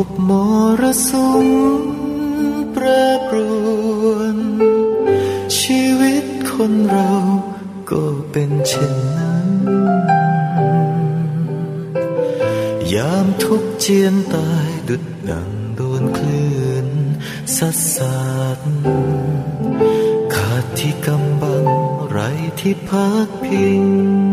บมรสุมแปรปรวนชีวิตคนเราก็เป็นเช่นนั้นยามทุกข์เจียนตายดุจดังโดนคลื่นซัดสาดขาดที่กำบังไรที่พักพิง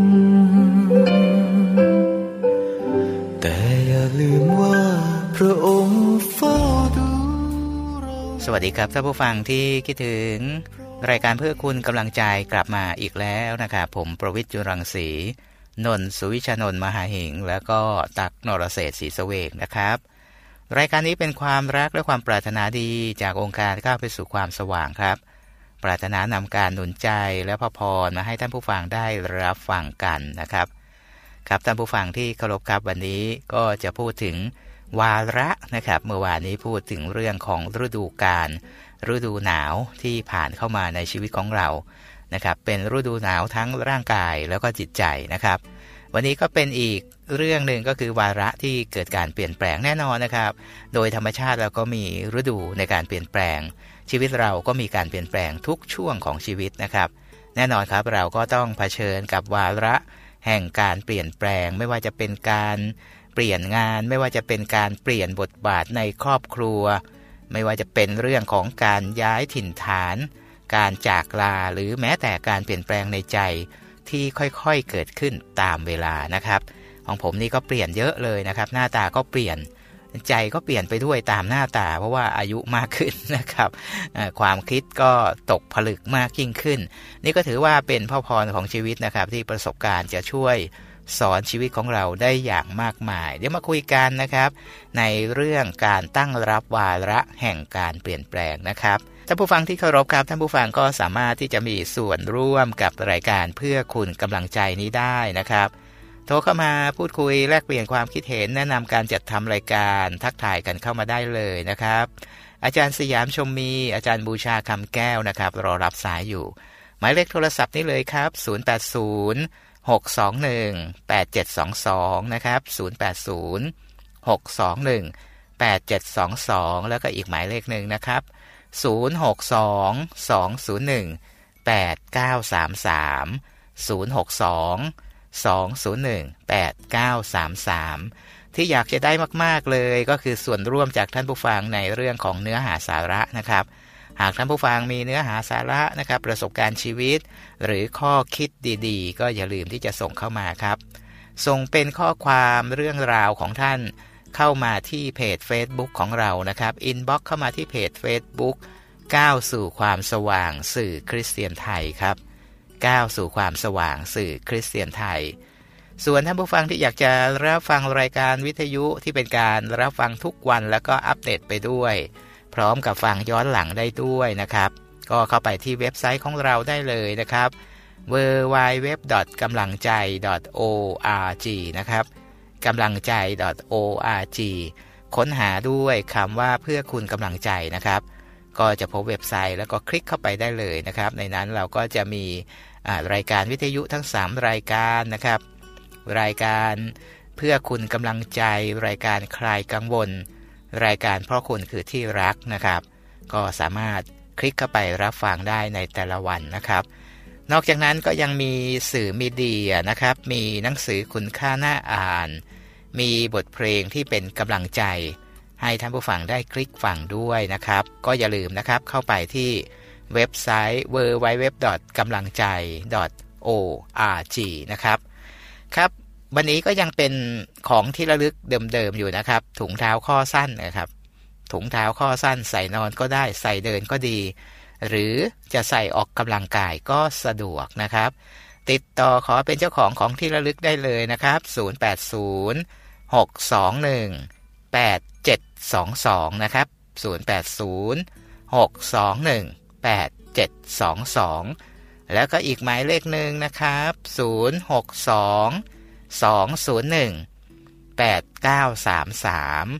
แต่อย่าลืมว่าพระองค์เฝ้าดูเราสวัสดีครับท่านผู้ฟังที่คิดถึงรายการเพื่อคุณกำลังใจกลับมาอีกแล้วนะครับผมประวิตร จุรังสีนนท์ สุวิชานนท์ มหาหิงแล้วก็ตัก นรเศรษฐ์ ศรีเสวกนะครับรายการนี้เป็นความรักและความปรารถนาดีจากองค์การก้าวไปสู่ความสว่างครับปรารถนานำการหนุนใจและพระพรมาให้ท่านผู้ฟังได้รับฟังกันนะครับครับท่านผู้ฟังที่เคารพครับวันนี้ก็จะพูดถึงวาระนะครับเมื่อวานนี้พูดถึงเรื่องของฤดูกาลฤดูหนาวที่ผ่านเข้ามาในชีวิตของเรานะครับเป็นฤดูหนาวทั้งร่างกายแล้วก็จิตใจนะครับวันนี้ก็เป็นอีกเรื่องหนึ่งก็คือวาระที่เกิดการเปลี่ยนแปลงแน่นอนนะครับโดยธรรมชาติเราก็มีฤดูในการเปลี่ยนแปลงชีวิตเราก็มีการเปลี่ยนแปลงทุกช่วงของชีวิตนะครับแน่นอนครับเราก็ต้องเผชิญกับวาระแห่งการเปลี่ยนแปลงไม่ว่าจะเป็นการเปลี่ยนงานไม่ว่าจะเป็นการเปลี่ยนบทบาทในครอบครัวไม่ว่าจะเป็นเรื่องของการย้ายถิ่นฐานการจากลาหรือแม้แต่การเปลี่ยนแปลงในใจที่ค่อยๆเกิดขึ้นตามเวลานะครับของผมนี่ก็เปลี่ยนเยอะเลยนะครับหน้าตาก็เปลี่ยนใจก็เปลี่ยนไปด้วยตามหน้าตาเพราะว่าอายุมากขึ้นนะครับความคิดก็ตกผลึกมากยิ่งขึ้นนี่ก็ถือว่าเป็นพระพรของชีวิตนะครับที่ประสบการณ์จะช่วยสอนชีวิตของเราได้อย่างมากมายเดี๋ยวมาคุยกันนะครับในเรื่องการตั้งรับวาระแห่งการเปลี่ยนแปลงนะครับท่านผู้ฟังที่เคารพครับท่านผู้ฟังก็สามารถที่จะมีส่วนร่วมกับรายการเพื่อคุณกำลังใจนี้ได้นะครับโทรเข้ามาพูดคุยแลกเปลี่ยนความคิดเห็นแนะนำการจัดทำรายการทักทายกันเข้ามาได้เลยนะครับอาจารย์สยามชมมีอาจารย์บูชาคำแก้วนะครับรอรับสายอยู่หมายเลขโทรศัพท์นี้เลยครับ080-621-8722นะครับ080-621-8722แล้วก็อีกหมายเลขหนึ่งนะครับ062-201-8933 062-201-8933ที่อยากจะได้มากๆเลยก็คือส่วนร่วมจากท่านผู้ฟังในเรื่องของเนื้อหาสาระนะครับหากท่านผู้ฟังมีเนื้อหาสาระนะครับประสบการณ์ชีวิตหรือข้อคิดดีๆก็อย่าลืมที่จะส่งเข้ามาครับส่งเป็นข้อความเรื่องราวของท่านเข้ามาที่เพจ Facebook ของเรานะครับอินบ็อกซ์เข้ามาที่เพจ Facebook ก้าวสู่ความสว่างสื่อคริสเตียนไทยครับก้าวสู่ความสว่างสื่อคริสเตียนไทยส่วนท่านผู้ฟังที่อยากจะรับฟังรายการวิทยุที่เป็นการรับฟังทุกวันแล้วก็อัปเดตไปด้วยพร้อมกับฟังย้อนหลังได้ด้วยนะครับก็เข้าไปที่เว็บไซต์ของเราได้เลยนะครับ www.gamlangjai.org นะครับกำลังใจ .org ค้นหาด้วยคำว่าเพื่อคุณกำลังใจนะครับก็จะพบเว็บไซต์แล้วก็คลิกเข้าไปได้เลยนะครับในนั้นเราก็จะมีรายการวิทยุทั้ง3รายการนะครับรายการเพื่อคุณกำลังใจรายการคลายกังวลรายการเพราะคุณคือที่รักนะครับก็สามารถคลิกเข้าไปรับฟังได้ในแต่ละวันนะครับนอกจากนั้นก็ยังมีสื่อมีเดียนะครับมีหนังสือคุณค่าน่าอ่านมีบทเพลงที่เป็นกำลังใจให้ท่านผู้ฟังได้คลิกฟังด้วยนะครับก็อย่าลืมนะครับเข้าไปที่เว็บไซต์ www.gamlangjai.org นะครับครับวันนี้ก็ยังเป็นของที่ระลึกเดิมๆอยู่นะครับถุงเท้าข้อสั้นนะครับถุงเท้าข้อสั้นใส่นอนก็ได้ใส่เดินก็ดีหรือจะใส่ออกกำลังกายก็สะดวกนะครับติดต่อขอเป็นเจ้าของของที่ระลึกได้เลยนะครับ080-621-8722นะครับ080-621-8722แล้วก็อีกหมายเลขหนึ่งนะครับ062-201-8933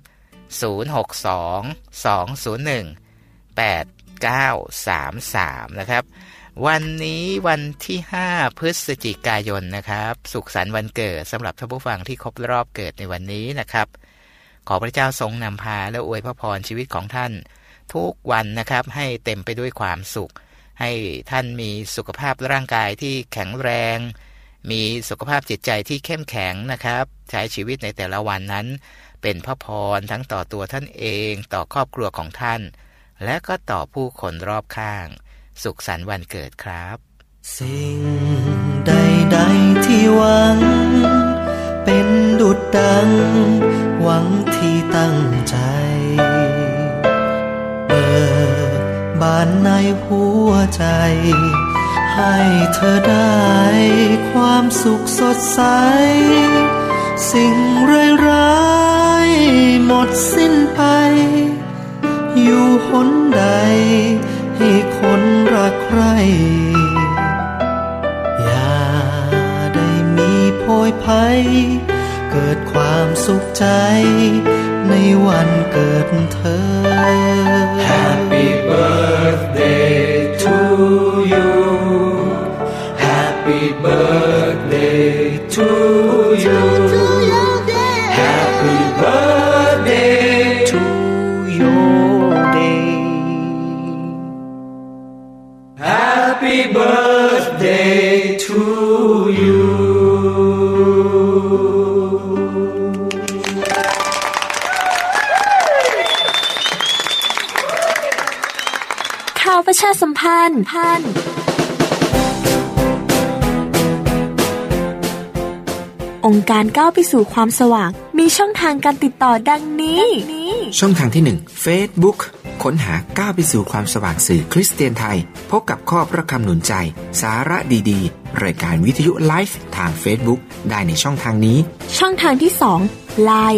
062-201-8933นะครับวันนี้วันที่5พฤศจิกายนนะครับสุขสันต์วันเกิดสำหรับท่านผู้ฟังที่ครบรอบเกิดในวันนี้นะครับขอพระเจ้าทรงนำพาและอวยพรชีวิตของท่านทุกวันนะครับให้เต็มไปด้วยความสุขให้ท่านมีสุขภาพร่างกายที่แข็งแรงมีสุขภาพจิตใจที่เข้มแข็งนะครับใช้ชีวิตในแต่ละวันนั้นเป็นพระพรทั้งต่อตัวท่านเองต่อครอบครัวของท่านและก็ต่อผู้คนรอบข้างสุขสันต์วันเกิดครับสิ่งใดๆที่หวังเป็นดุจดังหวังที่ตั้งใจเปิดบานในหัวใจให้เธอได้ความสุขสดใสสิ่งร้ายๆหมดสิ้นไปอยู่หนใดให้คนรักใครอย่าได้มีโพยภัยเกิดความสุขใจในวันเกิดเธอ Happy birthday to you Happy birthday to you Happy birthday to your day Happy birthday to you ข่าวประชาสัมพันธ์องค์การก้าวไปสู่ความสว่างมีช่องทางการติดต่อดังนี้ช่องทางที่1 Facebook ค้นหาก้าวไปสู่ความสว่างสื่อคริสเตียนไทยพบกับข้อพระคำหนุนใจสาระดีๆรายการวิทยุไลฟ์ทาง Facebook ได้ในช่องทางนี้ช่องทางที่2 LINE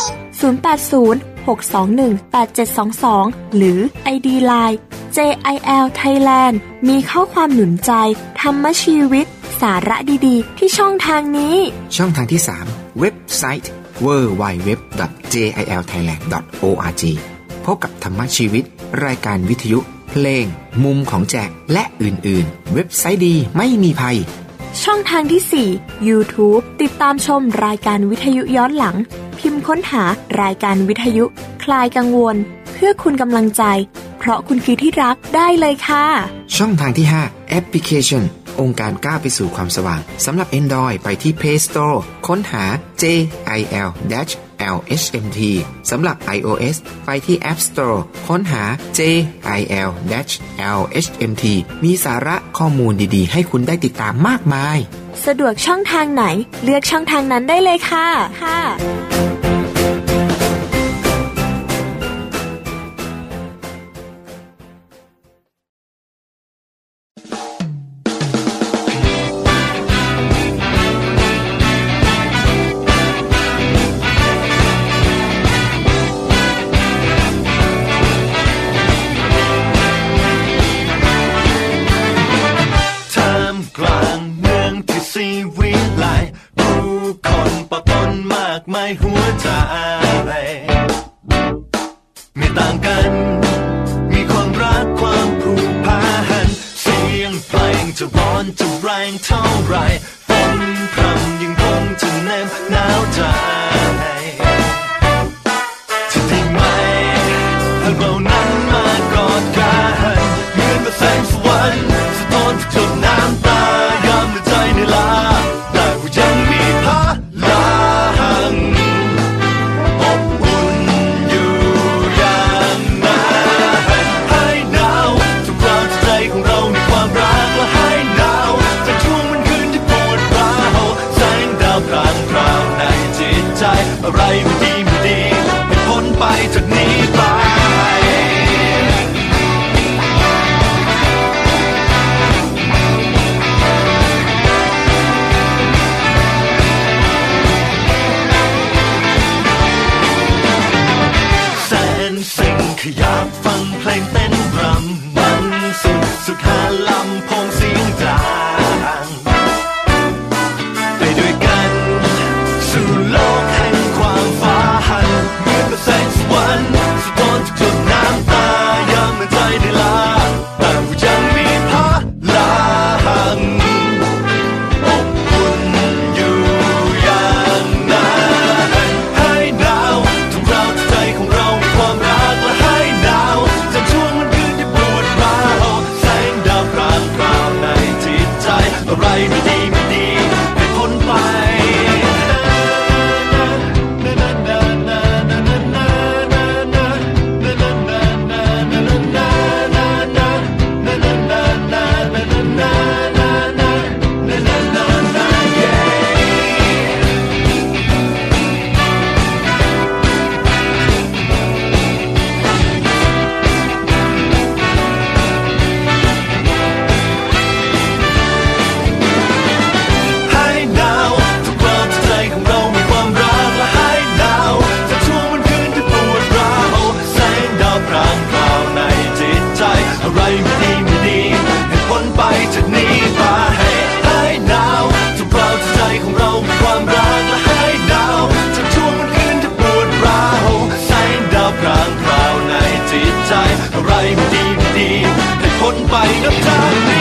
080-621-8722 หรือ ID LINE JIL Thailand มีข้อความหนุนใจธรรมชีวิตสาระดีๆที่ช่องทางนี้ช่องทางที่3เว็บไซต์ www.jilthailand.org พบกับธรรมชีวิตรายการวิทยุเพลงมุมของแจกและอื่นๆเว็บไซต์ดีไม่มีภัยช่องทางที่4 YouTube ติดตามชมรายการวิทยุย้อนหลังพิมพ์ค้นหารายการวิทยุคลายกังวลเพื่อคุณกำลังใจเพราะคุณคือที่รักได้เลยค่ะช่องทางที่5แอปพลิเคชันองค์การก้าวไปสู่ความสว่างสำหรับ Android ไปที่ Play Store ค้นหา JIL-LHMT สำหรับ iOS ไปที่ App Store ค้นหา JIL-LHMT มีสาระข้อมูลดีๆให้คุณได้ติดตามมากมายสะดวกช่องทางไหนเลือกช่องทางนั้นได้เลยค่ะไม่หัวใจไม่ต่างกันมีความรักความผูกพันเสียงเพลงจะร้อนจะแรงเท่าไรฝนพรำยังคงจะแนบหนาวใจจะได้ไหมให้เรานั้นมากอดกันเหมือนกับแสงสวรรค์สะท้อนจากหยดน้ำตายามในใจในลาแต่ว่ายังมีพลังอบอุ่นอยู่อย่างนั้นให้หนาวทุกเราใจของเรามีความรักและให้หนาวจากช่วงมันคืนที่ปวดร้าวแสงดาวพรางพราวในจิตใจอะไรไม่ดีไม่ดีให้พ้นไปจากนี้ไปอยากฟังเพลงเต้นรำมันสุดหาลำโพงเสียงดังไปด้วยกันสู่โลกแห่งความฝันเหมือนกับแสงสวรรค์สะท้อนจากหยดน้ำตายามในใจได้ลาแต่ว่ายังมีพลังอบอุ่นอยู่อย่างนั้นให้หนาวทุกเราอะไรไม่ดีไม่ดีให้พ้นไปจากนี้ไปให้หนาวจนเปล่าใจของเรามีความรักและให้หนาวจากช่วงวันคืนที่ปวดร้าวแสงดาวพรางพราวในจิตใจอะไรไม่ดีไม่ดีให้พ้นไปนับจากนี้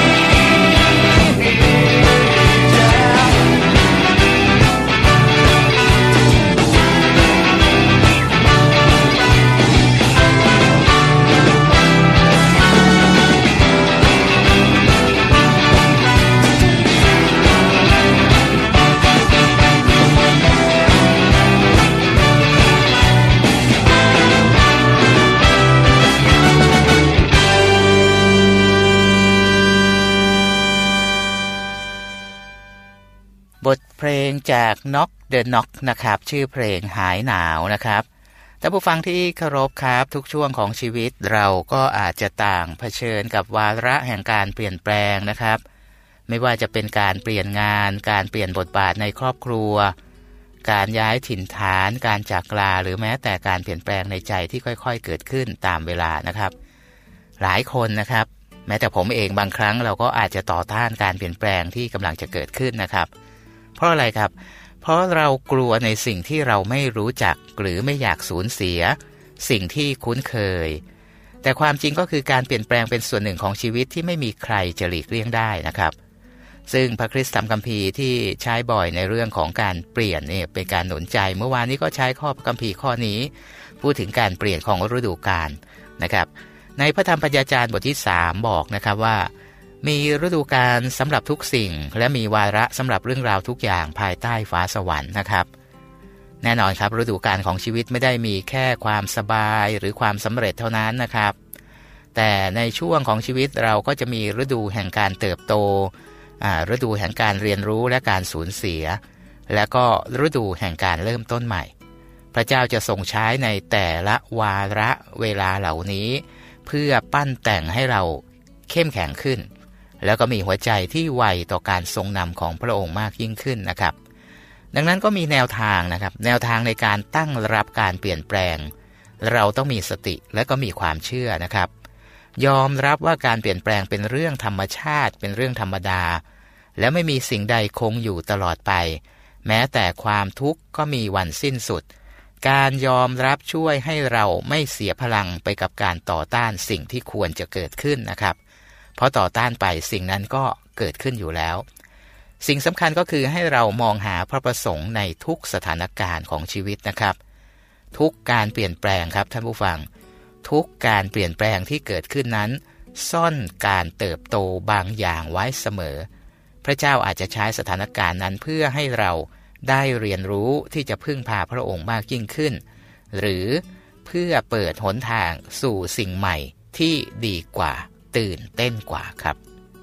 บทเพลงจาก Knock the Knock นะครับชื่อเพลงหายหนาวนะครับท่านผู้ฟังที่เคารพครับทุกช่วงของชีวิตเราก็อาจจะต่างเผชิญกับวาระแห่งการเปลี่ยนแปลงนะครับไม่ว่าจะเป็นการเปลี่ยนงานการเปลี่ยนบทบาทในครอบครัวการย้ายถิ่นฐานการจากลาหรือแม้แต่การเปลี่ยนแปลงในใจที่ค่อยๆเกิดขึ้นตามเวลานะครับหลายคนนะครับแม้แต่ผมเองบางครั้งเราก็อาจจะต่อต้านการเปลี่ยนแปลงที่กำลังจะเกิดขึ้นนะครับเพราะอะไรครับเพราะเรากลัวในสิ่งที่เราไม่รู้จักหรือไม่อยากสูญเสียสิ่งที่คุ้นเคยแต่ความจริงก็คือการเปลี่ยนแปลงเป็นส่วนหนึ่งของชีวิตที่ไม่มีใครจะหลีกเลี่ยงได้นะครับซึ่งพระคริสตธรรมคัมภีร์ที่ใช้บ่อยในเรื่องของการเปลี่ยนเนี่ยเป็นการหนุนใจเมื่อวานนี้ก็ใช้ข้อพระคัมภีร์ข้อนี้พูดถึงการเปลี่ยนของฤดูกาลนะครับในพระธรรมปัญญาจารย์บทที่3บอกนะครับว่ามีฤดูกาลสำหรับทุกสิ่งและมีวาระสำหรับเรื่องราวทุกอย่างภายใต้ฟ้าสวรรค์นะครับแน่นอนครับฤดูกาลของชีวิตไม่ได้มีแค่ความสบายหรือความสำเร็จเท่านั้นนะครับแต่ในช่วงของชีวิตเราก็จะมีฤดูแห่งการเติบโตฤดูแห่งการเรียนรู้และการสูญเสียและก็ฤดูแห่งการเริ่มต้นใหม่พระเจ้าจะทรงใช้ในแต่ละวาระเวลาเหล่านี้เพื่อปั้นแต่งให้เราเข้มแข็งขึ้นแล้วก็มีหัวใจที่ไวต่อการทรงนำของพระองค์มากยิ่งขึ้นนะครับดังนั้นก็มีแนวทางนะครับแนวทางในการตั้งรับการเปลี่ยนแปลงเราต้องมีสติและก็มีความเชื่อนะครับยอมรับว่าการเปลี่ยนแปลงเป็นเรื่องธรรมชาติเป็นเรื่องธรรมดาและไม่มีสิ่งใดคงอยู่ตลอดไปแม้แต่ความทุกข์ก็มีวันสิ้นสุดการยอมรับช่วยให้เราไม่เสียพลังไปกับการต่อต้านสิ่งที่ควรจะเกิดขึ้นนะครับเพราะต่อต้านไปสิ่งนั้นก็เกิดขึ้นอยู่แล้วสิ่งสำคัญก็คือให้เรามองหาพระประสงค์ในทุกสถานการณ์ของชีวิตนะครับทุกการเปลี่ยนแปลงครับท่านผู้ฟังทุกการเปลี่ยนแปลงที่เกิดขึ้นนั้นซ่อนการเติบโตบางอย่างไว้เสมอพระเจ้าอาจจะใช้สถานการณ์นั้นเพื่อให้เราได้เรียนรู้ที่จะพึ่งพาพระองค์มากยิ่งขึ้นหรือเพื่อเปิดหนทางสู่สิ่งใหม่ที่ดีกว่าตื่นเต้นกว่าครับ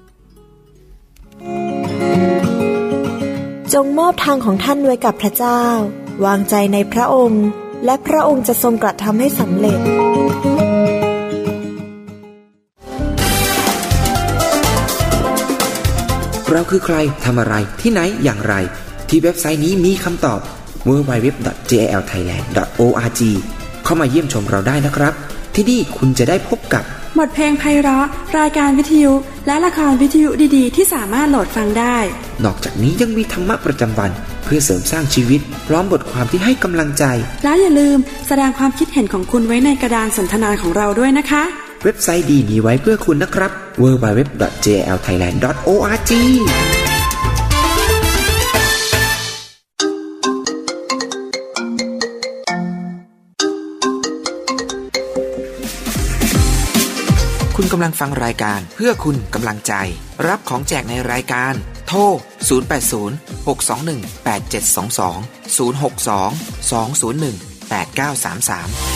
จงมอบทางของท่านไว้กับพระเจ้าวางใจในพระองค์และพระองค์จะทรงกระทำให้สำเร็จเราคือใครทำอะไรที่ไหนอย่างไรที่เว็บไซต์นี้มีคำตอบ www.jlthailand.org เข้ามาเยี่ยมชมเราได้นะครับที่นี่คุณจะได้พบกับบทเพลงไพเราะรายการวิทยุและละครวิทยุดีๆที่สามารถโหลดฟังได้นอกจากนี้ยังมีธรรมะประจำวันเพื่อเสริมสร้างชีวิตพร้อมบทความที่ให้กำลังใจแล้วอย่าลืมแสดงความคิดเห็นของคุณไว้ในกระดานสนทนาของเราด้วยนะคะเว็บไซต์ดีมีไว้เพื่อคุณนะครับ www.jlthailand.orgคุณกำลังฟังรายการเพื่อคุณกำลังใจรับของแจกในรายการโทร080 621 8722 062 201 8933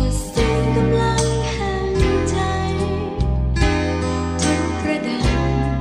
กระดาน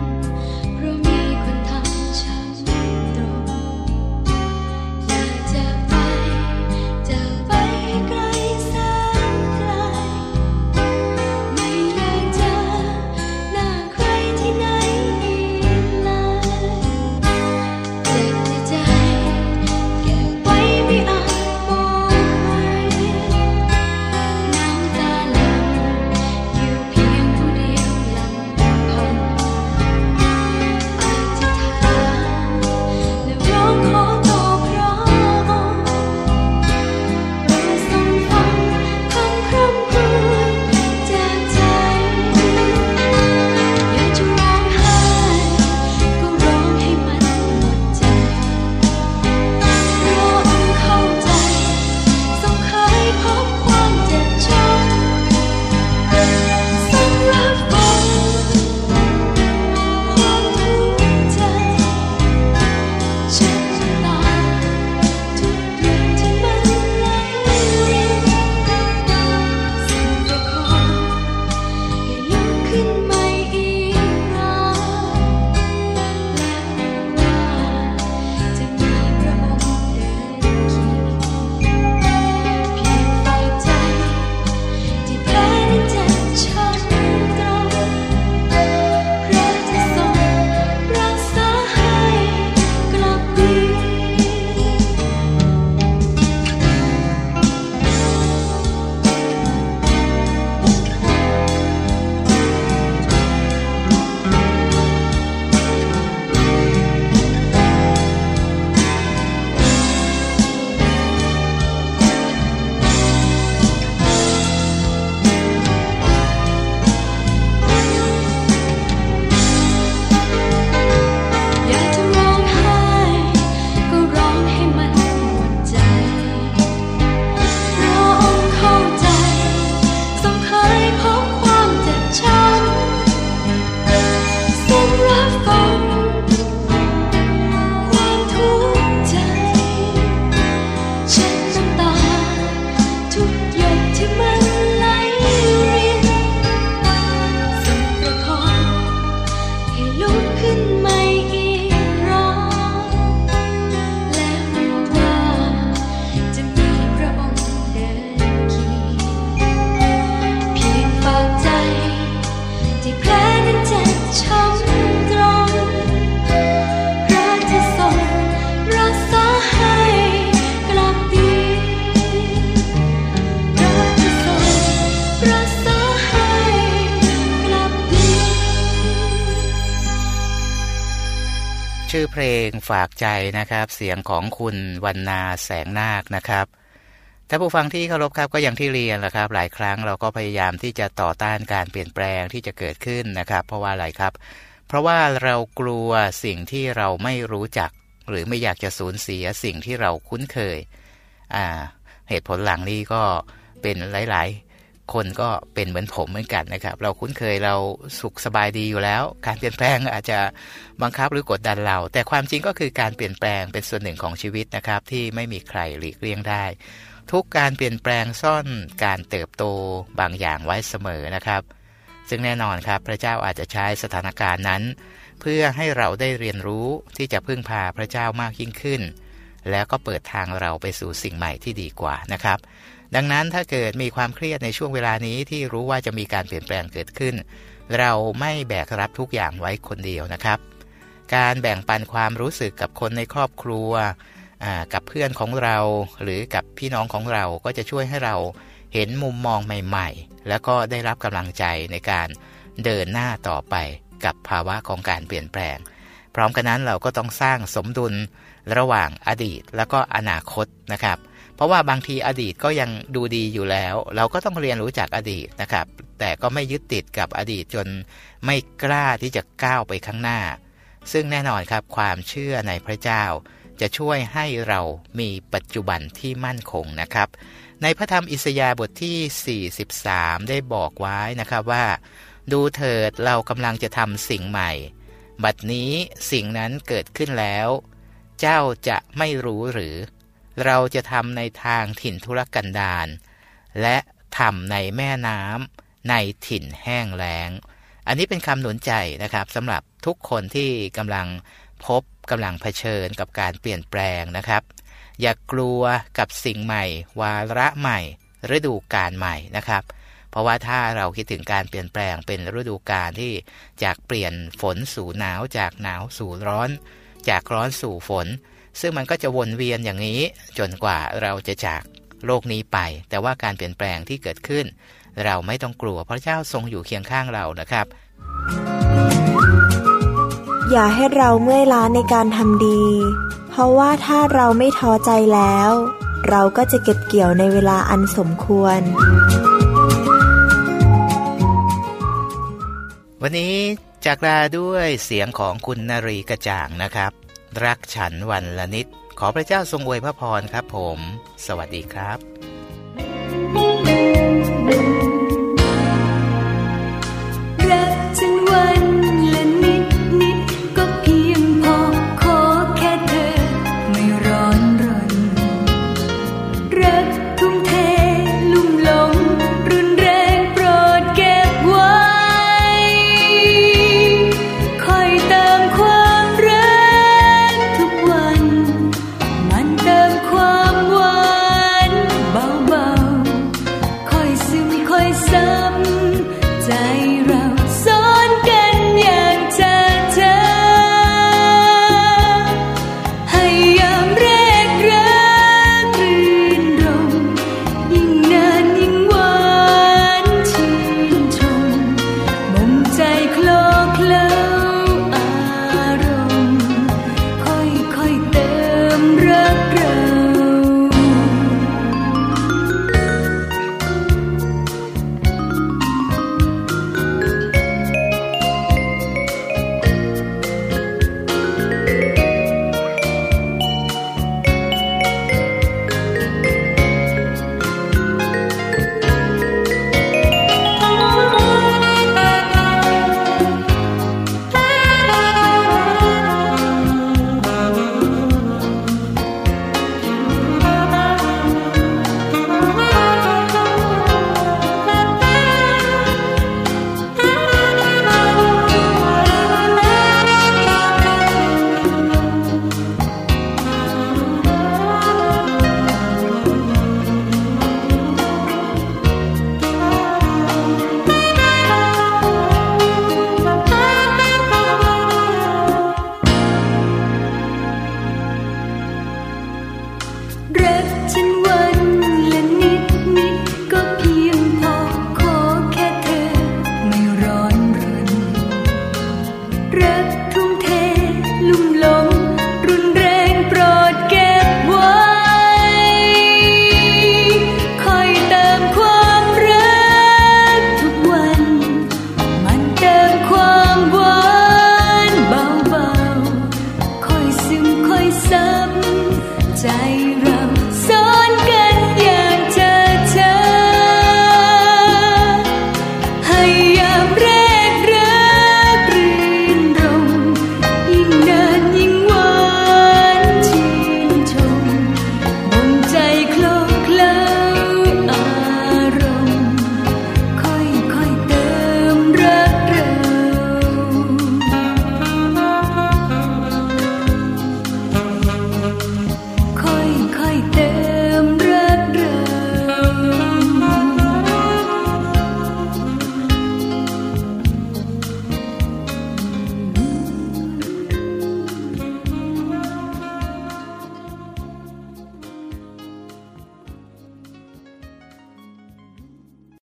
ชื่อเพลงฝากใจนะครับเสียงของคุณวรรณาแสงนาคนะครับท่านผู้ฟังที่เคารพครับก็อย่างที่เรียนแหละครับหลายครั้งเราก็พยายามที่จะต่อต้านการเปลี่ยนแปลงที่จะเกิดขึ้นนะครับเพราะว่าอะไรครับเพราะว่าเรากลัวสิ่งที่เราไม่รู้จักหรือไม่อยากจะสูญเสียสิ่งที่เราคุ้นเคยเหตุผลหลังนี้ก็เป็นหลายๆคนก็เป็นเหมือนผมเหมือนกันนะครับเราคุ้นเคยเราสุขสบายดีอยู่แล้วการเปลี่ยนแปลงอาจจะบังคับหรือกดดันเราแต่ความจริงก็คือการเปลี่ยนแปลงเป็นส่วนหนึ่งของชีวิตนะครับที่ไม่มีใครหลีกเลี่ยงได้ทุกการเปลี่ยนแปลงซ่อนการเติบโตบางอย่างไว้เสมอนะครับซึ่งแน่นอนครับพระเจ้าอาจจะใช้สถานการณ์นั้นเพื่อให้เราได้เรียนรู้ที่จะพึ่งพาพระเจ้ามากยิ่งขึ้นแล้วก็เปิดทางเราไปสู่สิ่งใหม่ที่ดีกว่านะครับดังนั้นถ้าเกิดมีความเครียดในช่วงเวลานี้ที่รู้ว่าจะมีการเปลี่ยนแปลงเกิดขึ้นเราไม่แบกรับทุกอย่างไว้คนเดียวนะครับการแบ่งปันความรู้สึกกับคนในครอบครัวกับเพื่อนของเราหรือกับพี่น้องของเราก็จะช่วยให้เราเห็นมุมมองใหม่ๆแล้วก็ได้รับกำลังใจในการเดินหน้าต่อไปกับภาวะของการเปลี่ยนแปลงพร้อมกันนั้นเราก็ต้องสร้างสมดุลระหว่างอดีตแล้วก็อนาคตนะครับเพราะว่าบางทีอดีตก็ยังดูดีอยู่แล้วเราก็ต้องเรียนรู้จากอดีตนะครับแต่ก็ไม่ยึดติดกับอดีตจนไม่กล้าที่จะก้าวไปข้างหน้าซึ่งแน่นอนครับความเชื่อในพระเจ้าจะช่วยให้เรามีปัจจุบันที่มั่นคงนะครับในพระธรรมอิสยาห์บทที่43ได้บอกไว้นะครับว่าดูเถิดเรากำลังจะทำสิ่งใหม่บัดนี้สิ่งนั้นเกิดขึ้นแล้วเจ้าจะไม่รู้หรือเราจะทำในทางถิ่นทุรกันดารและทำในแม่น้ำในถิ่นแห้งแล้งอันนี้เป็นคำหนุนใจนะครับสำหรับทุกคนที่กำลังกำลังเผชิญกับการเปลี่ยนแปลงนะครับอย่ากลัวกับสิ่งใหม่วาระใหม่ฤดูกาลใหม่นะครับเพราะว่าถ้าเราคิดถึงการเปลี่ยนแปลงเป็นฤดูกาลที่จากเปลี่ยนฝนสู่หนาวจากหนาวสู่ร้อนจากร้อนสู่ฝนซึ่งมันก็จะวนเวียนอย่างนี้จนกว่าเราจะจากโลกนี้ไปแต่ว่าการเปลี่ยนแปลงที่เกิดขึ้นเราไม่ต้องกลัวพระเจ้าทรงอยู่เคียงข้างเรานะครับอย่าให้เราเมื่อยล้าในการทำดีเพราะว่าถ้าเราไม่ท้อใจแล้วเราก็จะเก็บเกี่ยวในเวลาอันสมควรวันนี้จากลาด้วยเสียงของคุณนรีกระจ่างนะครับรักฉันวันละนิดขอพระเจ้าทรงอวยพระพรครับผมสวัสดีครับ